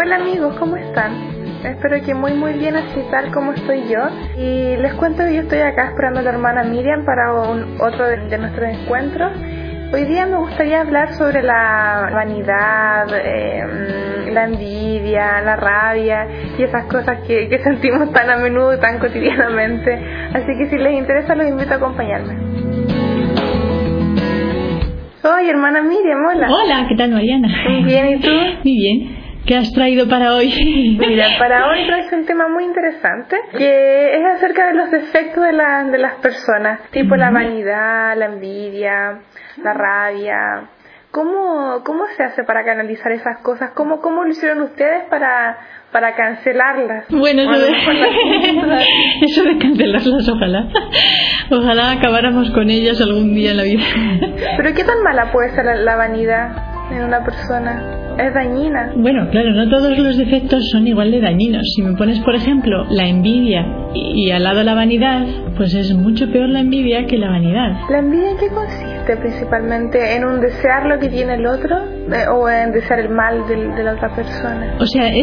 Hola amigos, ¿cómo están? Espero que muy bien, así tal como estoy yo. Y les cuento que yo estoy acá esperando a la hermana Miriam para otro de nuestros encuentros. Hoy día me gustaría hablar sobre la vanidad, la envidia, la rabia y esas cosas que sentimos tan a menudo y tan cotidianamente. Así que si les interesa los invito a acompañarme. Hola hermana Miriam, hola. Hola, ¿qué tal Mariana? Muy bien, ¿y tú? Muy bien. ¿Qué has traído para hoy? Mira, para hoy traes un tema muy interesante que es acerca de los defectos de las personas, tipo la vanidad, la envidia, la rabia. ¿Cómo se hace para canalizar esas cosas? ¿Cómo lo hicieron ustedes para cancelarlas? Bueno, eso de cancelarlas, ojalá acabáramos con ellas algún día en la vida. Pero ¿qué tan mala puede ser la vanidad en una persona? Es dañina. Bueno, claro, no todos los defectos son igual de dañinos. Si me pones, por ejemplo, la envidia y al lado la vanidad, pues es mucho peor la envidia que la vanidad. ¿La envidia en qué consiste principalmente? ¿En un desear lo que tiene el otro? ¿O en desear el mal de la otra persona? O sea,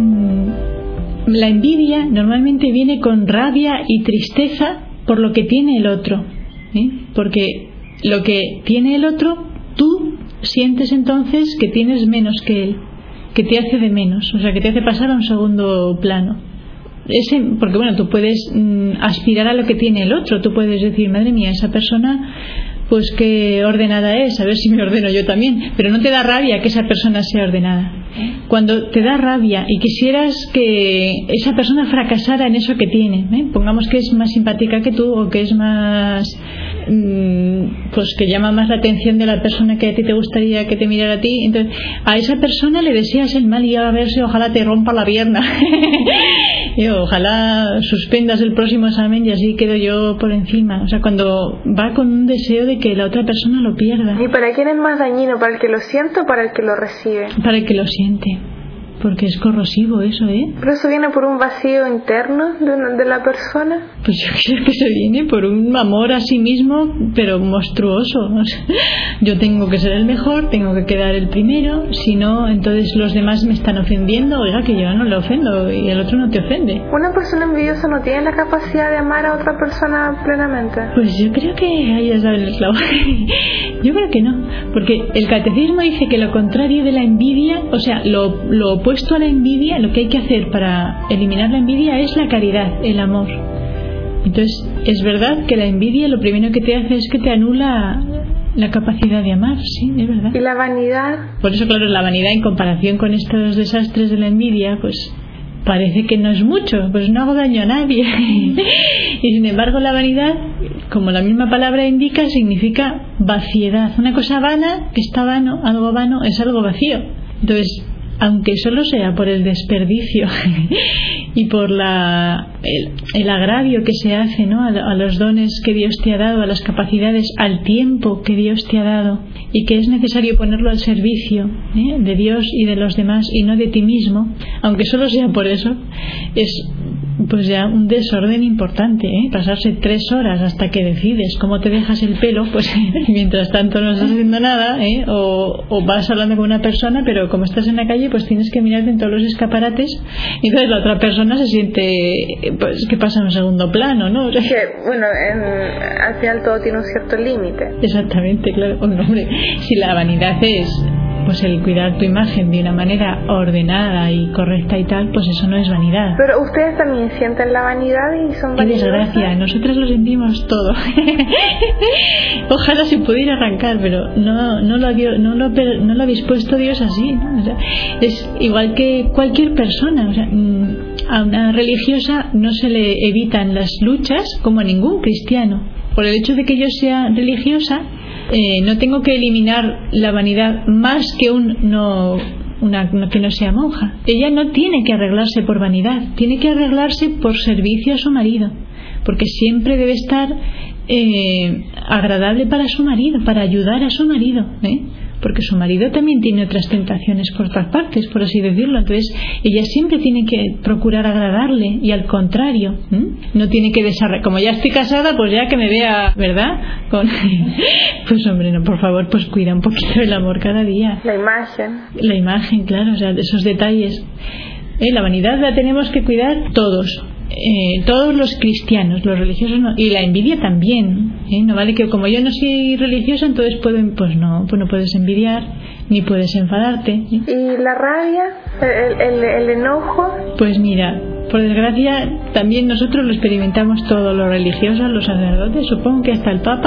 la envidia normalmente viene con rabia y tristeza por lo que tiene el otro, ¿eh? Porque lo que tiene el otro, tú sientes entonces que tienes menos que él, que te hace de menos, o sea, que te hace pasar a un segundo plano. Porque bueno, tú puedes aspirar a lo que tiene el otro, tú puedes decir, madre mía, esa persona, pues qué ordenada es, a ver si me ordeno yo también, pero no te da rabia que esa persona sea ordenada. Cuando te da rabia y quisieras que esa persona fracasara en eso que tiene, pongamos que es más simpática que tú o que es más pues que llama más la atención de la persona que a ti te gustaría que te mirara a ti, entonces a esa persona le deseas el mal y a ver si ojalá te rompa la pierna y ojalá suspendas el próximo examen y así quedo yo por encima. O sea, cuando va con un deseo de que la otra persona lo pierda. ¿Y para quién es más dañino? ¿Para el que lo siente o para el que lo recibe? Para el que lo siente, porque es corrosivo eso, ¿eh? ¿Pero eso viene por un vacío interno de la persona? Pues yo creo que se viene por un amor a sí mismo, pero monstruoso. O sea, yo tengo que ser el mejor, tengo que quedar el primero, si no, entonces los demás me están ofendiendo. Oiga, que yo no le ofendo y el otro no te ofende. ¿Una persona envidiosa no tiene la capacidad de amar a otra persona plenamente? Pues yo creo que ahí has dado el clavo. Yo creo que no, porque el catecismo dice que lo contrario de la envidia, o sea, lo opuesto a la envidia, lo que hay que hacer para eliminar la envidia es la caridad, el amor. Entonces, es verdad que la envidia lo primero que te hace es que te anula la capacidad de amar, sí, es verdad. ¿Y la vanidad? Por eso, claro, la vanidad en comparación con estos desastres de la envidia, pues parece que no es mucho, pues no hago daño a nadie. Y sin embargo la vanidad, como la misma palabra indica, significa vaciedad. Una cosa vana, que está vano, algo vano, es algo vacío. Entonces, aunque solo sea por el desperdicio y por el agravio que se hace, ¿no?, a los dones que Dios te ha dado, a las capacidades, al tiempo que Dios te ha dado y que es necesario ponerlo al servicio de Dios y de los demás y no de ti mismo, aunque solo sea por eso, es pues ya un desorden importante, pasarse 3 horas hasta que decides cómo te dejas el pelo, pues mientras tanto no estás haciendo nada, o vas hablando con una persona, pero como estás en la calle pues tienes que mirarte en todos los escaparates y entonces la otra persona se siente pues que pasa en un segundo plano, ¿no? O sea, que bueno, al final todo tiene un cierto límite. Exactamente, claro. Hombre, si la vanidad es pues el cuidar tu imagen de una manera ordenada y correcta y tal, pues eso no es vanidad. Pero ustedes también sienten la vanidad y son vanidosas. Qué desgracia, nosotras lo sentimos todo. Ojalá se pudiera arrancar, pero no lo ha dispuesto Dios así, ¿no? O sea, es igual que cualquier persona. O sea, a una religiosa no se le evitan las luchas como a ningún cristiano. Por el hecho de que yo sea religiosa, no tengo que eliminar la vanidad más que que no sea monja. Ella no tiene que arreglarse por vanidad, tiene que arreglarse por servicio a su marido, porque siempre debe estar agradable para su marido, para ayudar a su marido, porque su marido también tiene otras tentaciones por otras partes, por así decirlo. Entonces ella siempre tiene que procurar agradarle, y al contrario, no tiene que desarrollar, como ya estoy casada, pues ya que me vea, ¿verdad? Pues hombre, no, por favor, pues cuida un poquito el amor cada día. La imagen, claro, o sea, esos detalles. La vanidad la tenemos que cuidar todos. Todos los cristianos, los religiosos no, y la envidia también, no vale que como yo no soy religiosa, entonces pues no puedes envidiar ni puedes enfadarte. ¿Y la rabia? ¿El enojo? Pues mira, por desgracia también nosotros lo experimentamos todos los religiosos, los sacerdotes, supongo que hasta el Papa.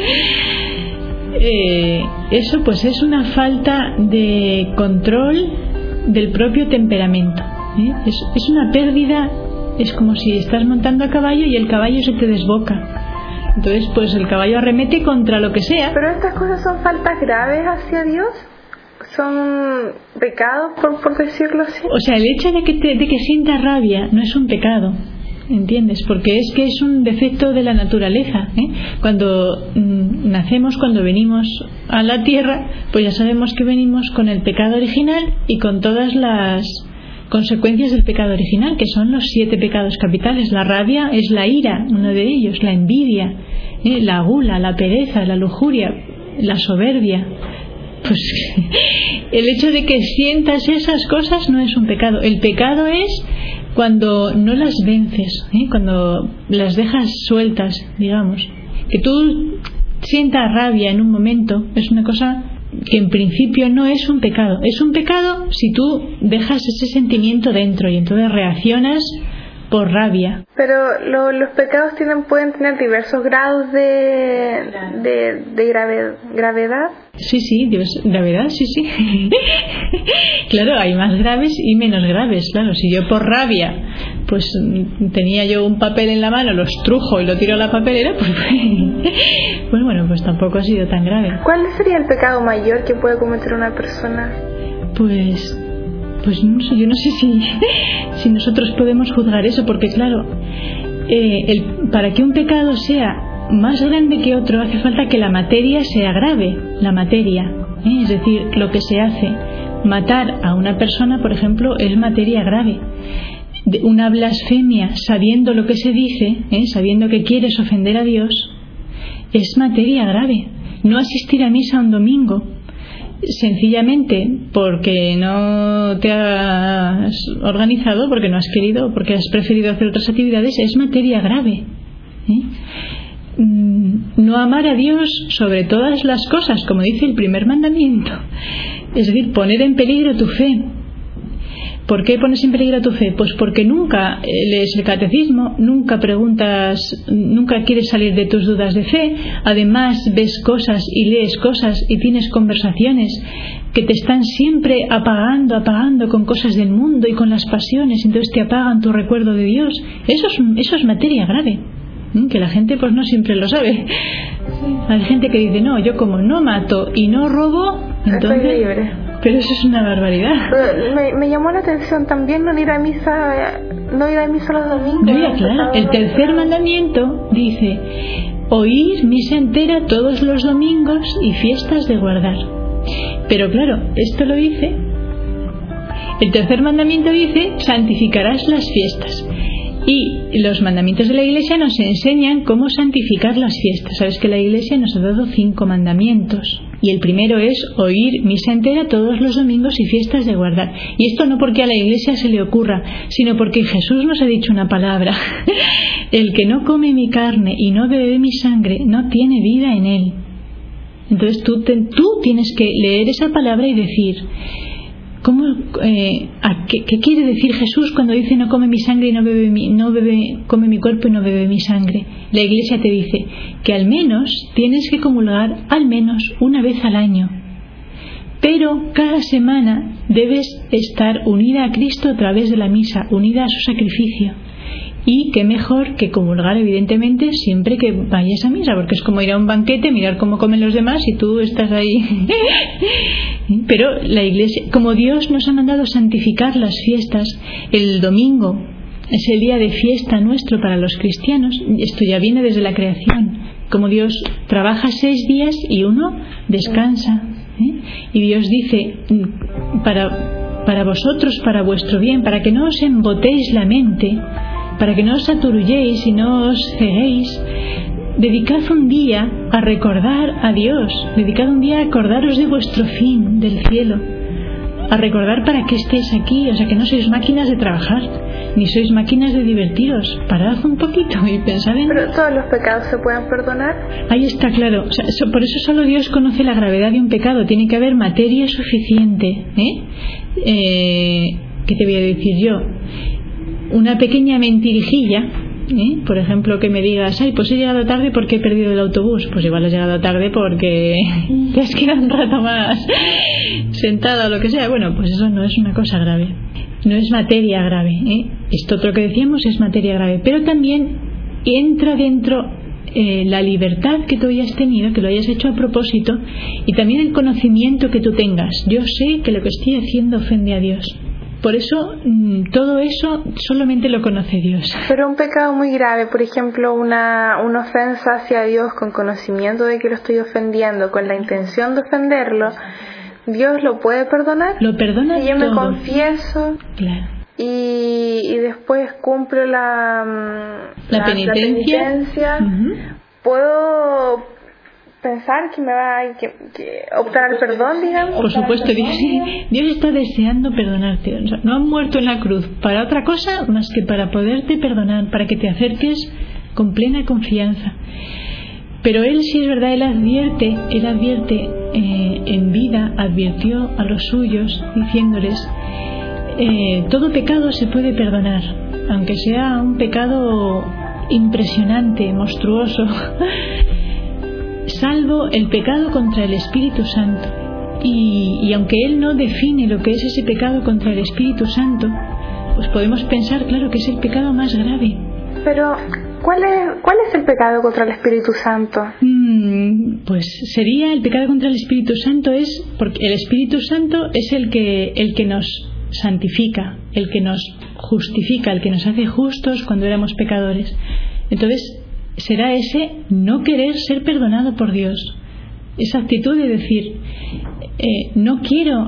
Eso pues es una falta de control del propio temperamento, es una pérdida. Es como si estás montando a caballo y el caballo se te desboca. Entonces, pues el caballo arremete contra lo que sea. Pero estas cosas son faltas graves hacia Dios. Son pecados, por decirlo así. O sea, el hecho de que sientas rabia no es un pecado, ¿entiendes? Porque es que es un defecto de la naturaleza. Cuando nacemos, cuando venimos a la tierra, pues ya sabemos que venimos con el pecado original y con todas las consecuencias del pecado original, que son los 7 pecados capitales. La rabia es la ira, uno de ellos, la envidia, la gula, la pereza, la lujuria, la soberbia. Pues el hecho de que sientas esas cosas no es un pecado. El pecado es cuando no las vences, cuando las dejas sueltas, digamos. Que tú sientas rabia en un momento es una cosa que en principio no es un pecado. Es un pecado si tú dejas ese sentimiento dentro y entonces reaccionas por rabia. Pero los pecados pueden tener diversos grados de gravedad. Sí, gravedad, sí. Claro, hay más graves y menos graves. Claro, si yo por rabia pues tenía yo un papel en la mano, lo estrujo y lo tiro a la papelera, pues bueno, pues tampoco ha sido tan grave. ¿Cuál sería el pecado mayor que puede cometer una persona? Pues no sé, yo no sé si nosotros podemos juzgar eso, porque claro, para que un pecado sea más grande que otro hace falta que la materia sea grave, la materia, es decir, lo que se hace. Matar a una persona, por ejemplo, es materia grave. Una blasfemia, sabiendo lo que se dice, sabiendo que quieres ofender a Dios, es materia grave. No asistir a misa un domingo sencillamente porque no te has organizado, porque no has querido, porque has preferido hacer otras actividades, es materia grave. No amar a Dios sobre todas las cosas, como dice el primer mandamiento, es decir, poner en peligro tu fe. ¿Por qué pones en peligro tu fe? Pues porque nunca lees el catecismo, nunca preguntas, nunca quieres salir de tus dudas de fe. Además ves cosas y lees cosas y tienes conversaciones que te están siempre apagando con cosas del mundo y con las pasiones, entonces te apagan tu recuerdo de Dios. Eso es materia grave, que la gente pues no siempre lo sabe. Hay gente que dice, no, yo como no mato y no robo, entonces estoy libre. Pero eso es una barbaridad. Me llamó la atención también no ir a misa los domingos. No, claro, el tercer mandamiento dice: oír misa entera todos los domingos y fiestas de guardar. Pero claro, esto lo dice, el tercer mandamiento dice: santificarás las fiestas. Y los mandamientos de la Iglesia nos enseñan cómo santificar las fiestas. Sabes que la Iglesia nos ha dado 5 mandamientos. Y el primero es oír misa entera todos los domingos y fiestas de guardar. Y esto no porque a la Iglesia se le ocurra, sino porque Jesús nos ha dicho una palabra: el que no come mi carne y no bebe mi sangre no tiene vida en él. Entonces tú tienes que leer esa palabra y decir: ¿qué quiere decir Jesús cuando dice no come mi sangre y come mi cuerpo y no bebe mi sangre? La Iglesia te dice que al menos tienes que comulgar al menos una vez al año, pero cada semana debes estar unida a Cristo a través de la misa, unida a su sacrificio. Y qué mejor que comulgar, evidentemente, siempre que vayas a misa, porque es como ir a un banquete, mirar cómo comen los demás y tú estás ahí. Pero la Iglesia, como Dios nos ha mandado santificar las fiestas, el domingo es el día de fiesta nuestro para los cristianos. Esto ya viene desde la creación. Como Dios trabaja 6 días y uno descansa. Y Dios dice, para vosotros, para vuestro bien, para que no os embotéis la mente, para que no os aturulléis y no os ceguéis, dedicad un día a recordar a Dios, dedicad un día a acordaros de vuestro fin, del cielo, a recordar para qué estéis aquí. O sea, que no sois máquinas de trabajar, ni sois máquinas de divertiros. Parad un poquito y pensad en... Pero todos los pecados se pueden perdonar. Ahí está, claro. O sea, por eso solo Dios conoce la gravedad de un pecado. Tiene que haber materia suficiente. ¿Qué te voy a decir yo? Una pequeña mentirijilla, por ejemplo, que me digas, ay, pues he llegado tarde porque he perdido el autobús. Pues igual has llegado tarde porque te has quedado un rato más sentada o lo que sea. Bueno, pues eso no es una cosa grave, no es materia grave, Esto otro que decíamos es materia grave, pero también entra dentro la libertad que tú hayas tenido, que lo hayas hecho a propósito, y también el conocimiento que tú tengas. Yo sé que lo que estoy haciendo ofende a Dios. Por eso, todo eso solamente lo conoce Dios. Pero un pecado muy grave, por ejemplo, una ofensa hacia Dios con conocimiento de que lo estoy ofendiendo, con la intención de ofenderlo, ¿Dios lo puede perdonar? Lo perdona todo. Y yo me confieso, claro, y después cumplo la penitencia. ¿Puedo pensar que me va a que optar al perdón, digamos? Por supuesto, Dios está deseando perdonarte. O sea, no ha muerto en la cruz para otra cosa más que para poderte perdonar, para que te acerques con plena confianza. Pero Él, sí es verdad, Él advierte en vida, advirtió a los suyos diciéndoles, todo pecado se puede perdonar, aunque sea un pecado impresionante, monstruoso, salvo el pecado contra el Espíritu Santo. Y aunque Él no define lo que es ese pecado contra el Espíritu Santo, pues podemos pensar, claro, que es el pecado más grave. Pero ¿cuál es el pecado contra el Espíritu Santo? Pues sería, el pecado contra el Espíritu Santo es porque el Espíritu Santo es el que nos santifica, el que nos justifica, el que nos hace justos cuando éramos pecadores. Entonces será ese no querer ser perdonado por Dios, esa actitud de decir, no quiero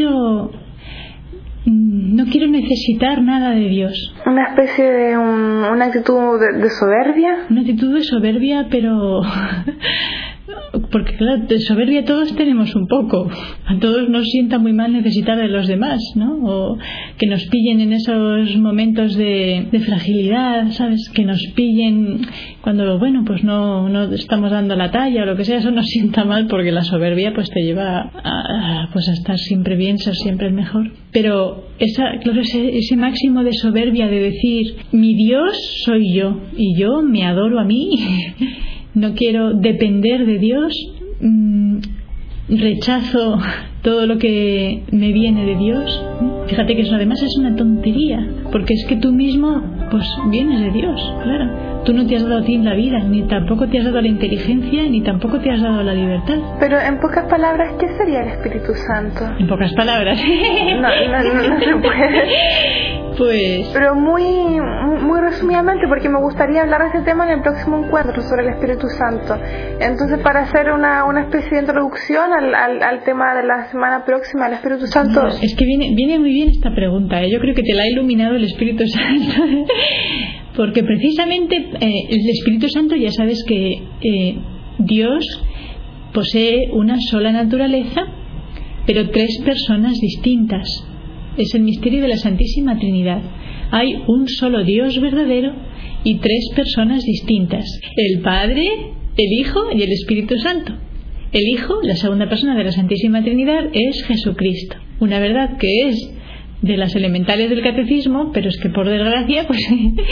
necesitar nada de Dios. Una especie de una actitud de soberbia. Una actitud de soberbia, pero porque claro, de soberbia todos tenemos un poco. A todos nos sienta muy mal necesitar de los demás, ¿no? O que nos pillen en esos momentos de fragilidad, ¿sabes? Que nos pillen cuando, bueno, pues no estamos dando la talla o lo que sea. Eso nos sienta mal porque la soberbia pues te lleva a estar siempre bien, ser siempre el mejor. Pero ese máximo de soberbia de decir, mi Dios soy yo y yo me adoro a mí, no quiero depender de Dios, rechazo todo lo que me viene de Dios. Fíjate que eso además es una tontería, porque es que tú mismo pues vienes de Dios, claro. Tú no te has dado a ti la vida, ni tampoco te has dado la inteligencia, ni tampoco te has dado la libertad. Pero en pocas palabras, ¿qué sería el Espíritu Santo? En pocas palabras. No se puede. Pues... Pero muy resumidamente, porque me gustaría hablar de este tema en el próximo encuentro sobre el Espíritu Santo. Entonces, para hacer una especie de introducción al tema de la semana próxima, el Espíritu Santo... Es que viene muy bien esta pregunta, Yo creo que te la ha iluminado el Espíritu Santo. Porque precisamente el Espíritu Santo, ya sabes que Dios posee una sola naturaleza, pero 3 personas distintas. Es el misterio de la Santísima Trinidad. Hay un solo Dios verdadero y 3 personas distintas: el Padre, el Hijo y el Espíritu Santo. El Hijo, la segunda persona de la Santísima Trinidad, es Jesucristo. Una verdad que es de las elementales del catecismo, pero es que por desgracia pues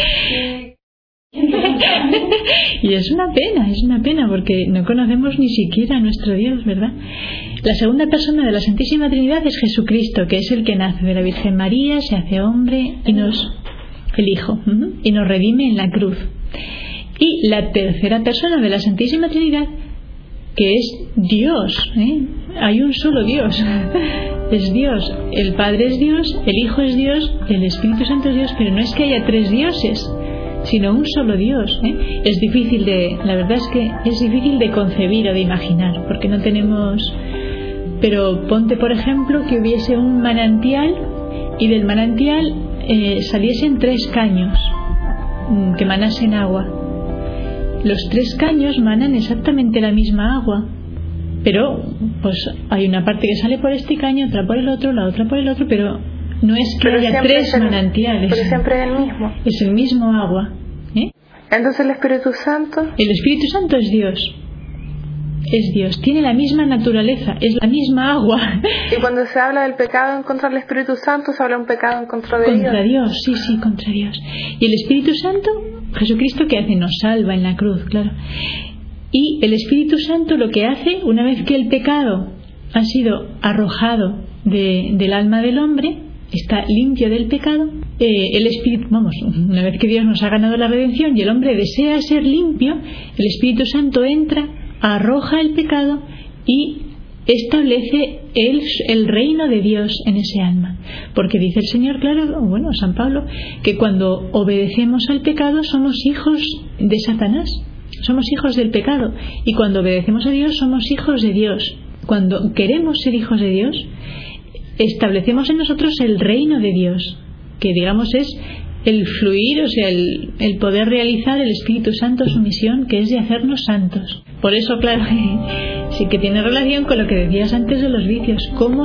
y es una pena porque no conocemos ni siquiera a nuestro Dios, ¿verdad? La segunda persona de la Santísima Trinidad es Jesucristo, que es el que nace de la Virgen María, se hace hombre y el Hijo, y nos redime en la cruz. Y la tercera persona de la Santísima Trinidad, que es Dios, hay un solo Dios, es Dios, el Padre es Dios, el Hijo es Dios, el Espíritu Santo es Dios, pero no es que haya 3 dioses, sino un solo Dios. La verdad es que es difícil de concebir o de imaginar, porque no tenemos Pero ponte, por ejemplo, que hubiese un manantial y del manantial saliesen 3 caños que manasen agua. Los 3 caños manan exactamente la misma agua, pero pues hay una parte que sale por este caño, otra por el otro, la otra por el otro, pero no es que haya 3 manantiales. Pero siempre es el mismo. Es el mismo agua. Entonces el Espíritu Santo. El Espíritu Santo es Dios. Es Dios, tiene la misma naturaleza, es la misma agua. Y cuando se habla del pecado en contra del Espíritu Santo, se habla de un pecado en contra de Dios. Contra Dios, sí, contra Dios. Y el Espíritu Santo, Jesucristo, ¿qué hace? Nos salva en la cruz, claro. Y el Espíritu Santo lo que hace, una vez que el pecado ha sido arrojado del alma del hombre, está limpio del pecado, el Espíritu, una vez que Dios nos ha ganado la redención y el hombre desea ser limpio, el Espíritu Santo entra, arroja el pecado y establece el reino de Dios en ese alma. Porque dice el Señor, claro, San Pablo, que cuando obedecemos al pecado somos hijos de Satanás, somos hijos del pecado, y cuando obedecemos a Dios somos hijos de Dios. Cuando queremos ser hijos de Dios, establecemos en nosotros el reino de Dios, que digamos es el fluir, o sea, el poder realizar el Espíritu Santo su misión, que es de hacernos santos. Por eso, claro, sí que tiene relación con lo que decías antes de los vicios. ¿Cómo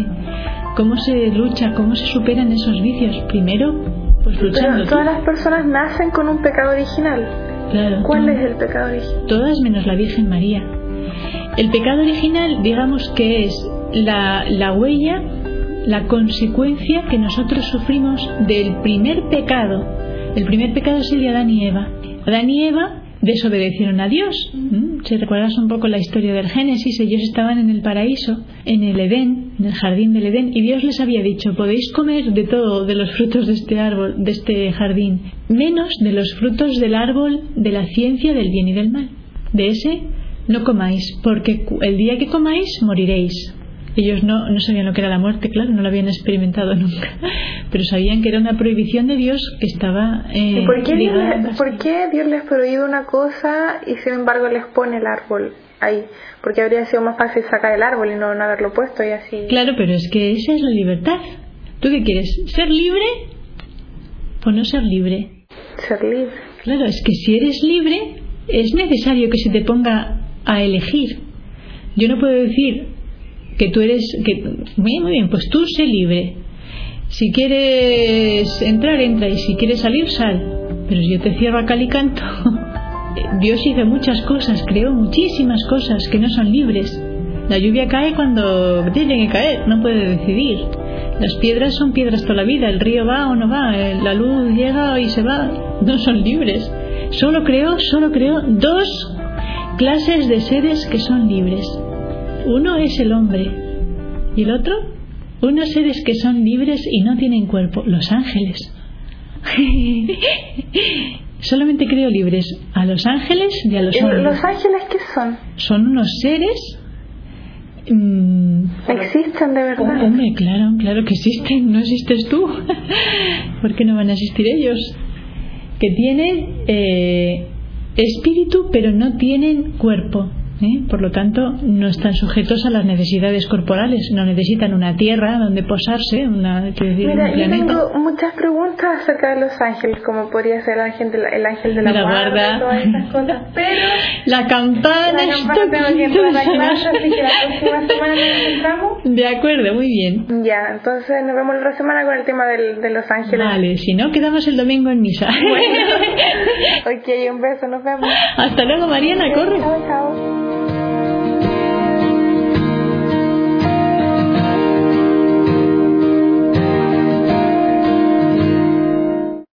se lucha, cómo se superan esos vicios? Primero, pues luchando. Pero todas las personas nacen con un pecado original. Claro. ¿Cuál es el pecado original? Todas menos la Virgen María. El pecado original, digamos que es la huella, la consecuencia que nosotros sufrimos del primer pecado. El primer pecado es el de Adán y Eva. Adán y Eva desobedecieron a Dios. Si recuerdas un poco la historia del Génesis, ellos estaban en el paraíso, en el Edén, en el jardín del Edén, y Dios les había dicho: podéis comer de todo, de los frutos de este árbol, de este jardín, menos de los frutos del árbol de la ciencia del bien y del mal. De ese no comáis, porque el día que comáis moriréis. Ellos no sabían lo que era la muerte, claro, no lo habían experimentado nunca, pero sabían que era una prohibición de Dios que estaba ¿Y por qué Dios les prohíbe una cosa y sin embargo les pone el árbol ahí? Porque habría sido más fácil sacar el árbol y no haberlo puesto y así. Claro, pero es que esa es la libertad. ¿Tú qué quieres? ¿Ser libre o no ser libre? Ser libre. Claro, es que si eres libre es necesario que se te ponga a elegir. Yo no puedo decir que tú eres, muy bien, pues tú sé libre. Si quieres entrar, entra, y si quieres salir, sal. Pero si yo te cierro a cal y canto. Dios hizo muchas cosas, creó muchísimas cosas que no son libres. La lluvia cae cuando tiene que caer, no puede decidir. Las piedras son piedras toda la vida, el río va o no va, la luz llega y se va, no son libres. Solo creó 2 clases de seres que son libres. Uno es el hombre y el otro, unos seres que son libres y no tienen cuerpo, los ángeles. Solamente creo libres a los ángeles y a los hombres. ¿Los ángeles qué son? Son unos seres. ¿Existen de verdad? Hombre, claro que existen. ¿No existes tú? ¿Por qué no van a existir ellos? Que tienen espíritu pero no tienen cuerpo. Por lo tanto, no están sujetos a las necesidades corporales, no necesitan una tierra donde posarse, un planeta. Yo tengo muchas preguntas acerca de los ángeles, como podría ser el ángel de la guarda, todas esas cosas, pero la campana tengo que entrar a la clase, así que la próxima semana nos encontramos. De acuerdo, muy bien. Ya, entonces nos vemos la otra semana con el tema de los ángeles. Vale, si no, quedamos el domingo en misa. Bueno. Ok, un beso, nos vemos. Hasta luego, Mariana, corre. Chao.